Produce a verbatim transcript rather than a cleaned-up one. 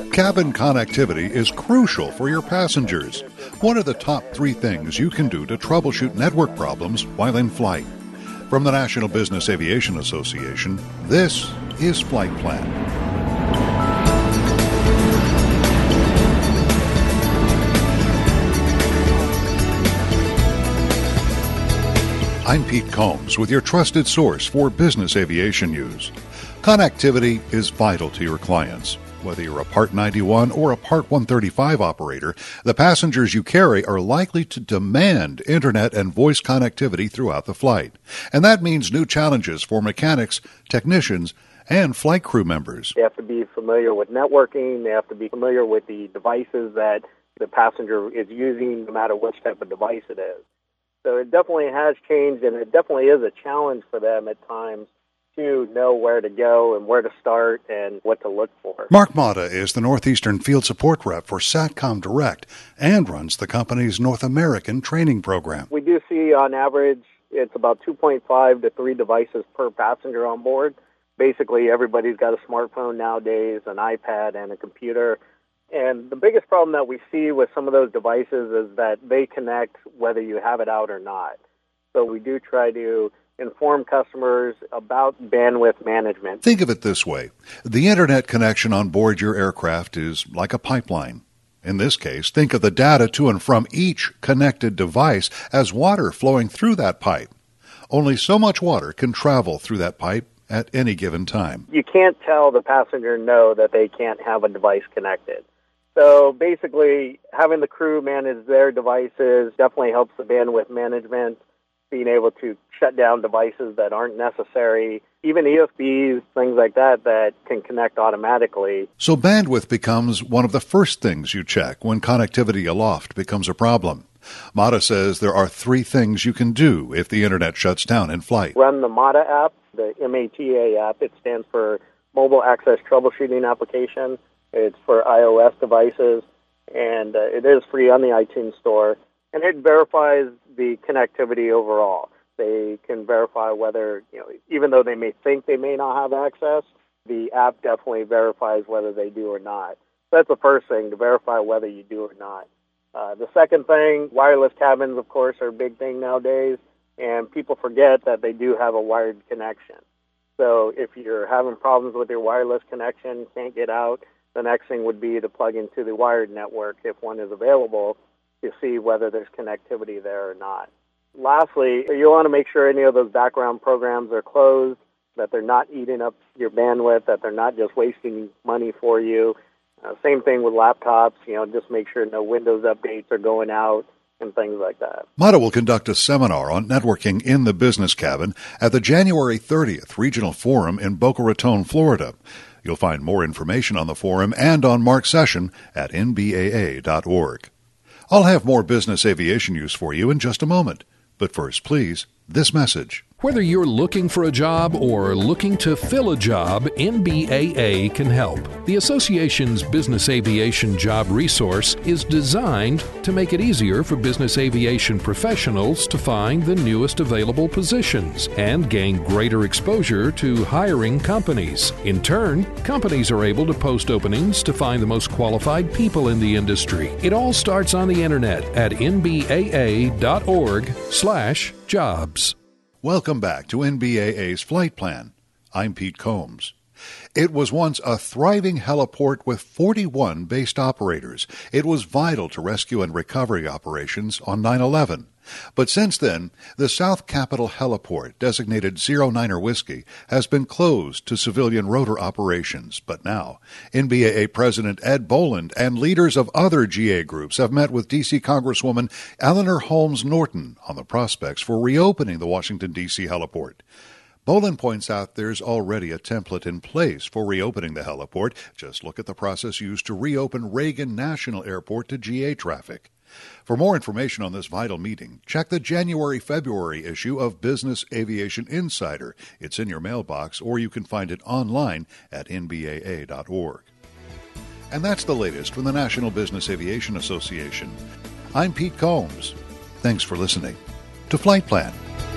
Cabin connectivity is crucial for your passengers. What are the top three things you can do to troubleshoot network problems while in flight? From the National Business Aviation Association, this is Flight Plan. I'm Pete Combs with your trusted source for business aviation news. Connectivity is vital to your clients. Whether you're a Part ninety-one or a Part one thirty-five operator, the passengers you carry are likely to demand internet and voice connectivity throughout the flight. And that means new challenges for mechanics, technicians, and flight crew members. They have to be familiar with networking. They have to be familiar with the devices that the passenger is using, no matter which type of device it is. So it definitely has changed, and it definitely is a challenge for them at times to know where to go and where to start and what to look for. Mark Mata is the Northeastern Field Support Rep for Satcom Direct and runs the company's North American training program. We do see, on average, it's about two point five to three devices per passenger on board. Basically, everybody's got a smartphone nowadays, an iPad, and a computer. And the biggest problem that we see with some of those devices is that they connect whether you have it out or not. So we do try to inform customers about bandwidth management. Think of it this way. The internet connection on board your aircraft is like a pipeline. In this case, think of the data to and from each connected device as water flowing through that pipe. Only so much water can travel through that pipe at any given time. You can't tell the passenger no that they can't have a device connected. So basically, having the crew manage their devices definitely helps the bandwidth management, being able to shut down devices that aren't necessary, even E S Bs, things like that, that can connect automatically. So bandwidth becomes one of the first things you check when connectivity aloft becomes a problem. Mata says there are three things you can do if the internet shuts down in flight. Run the Mata app, the M A T A app. It stands for Mobile Access Troubleshooting Application. It's for iOS devices, and uh, it is free on the iTunes Store. And it verifies the connectivity overall. They can verify whether, you know, even though they may think they may not have access, the app definitely verifies whether they do or not. So that's the first thing, to verify whether you do or not. Uh, the second thing, wireless cabins, of course, are a big thing nowadays, and people forget that they do have a wired connection. So if you're having problems with your wireless connection, can't get out, the next thing would be to plug into the wired network if one is available, to see whether there's connectivity there or not. Lastly, you want to make sure any of those background programs are closed, that they're not eating up your bandwidth, that they're not just wasting money for you. Uh, same thing with laptops, you know, just make sure no Windows updates are going out and things like that. Mata will conduct a seminar on networking in the business cabin at the January thirtieth Regional Forum in Boca Raton, Florida. You'll find more information on the forum and on Mark's session at N B A A dot org. I'll have more business aviation news for you in just a moment. But first, please, this message. Whether you're looking for a job or looking to fill a job, N B A A can help. The association's Business Aviation Job Resource is designed to make it easier for business aviation professionals to find the newest available positions and gain greater exposure to hiring companies. In turn, companies are able to post openings to find the most qualified people in the industry. It all starts on the internet at N B A A dot org slash jobs. Welcome back to N B A A's Flight Plan. I'm Pete Combs. It was once a thriving heliport with forty-one based operators. It was vital to rescue and recovery operations on nine eleven. But since then, the South Capitol Heliport, designated zero niner Whiskey, has been closed to civilian rotor operations. But now, N B A A President Ed Boland and leaders of other G A groups have met with D C Congresswoman Eleanor Holmes Norton on the prospects for reopening the Washington, D C heliport. Boland points out there's already a template in place for reopening the heliport. Just look at the process used to reopen Reagan National Airport to G A traffic. For more information on this vital meeting, check the January February issue of Business Aviation Insider. It's in your mailbox, or you can find it online at N B A A dot org. And that's the latest from the National Business Aviation Association. I'm Pete Combs. Thanks for listening to Flight Plan.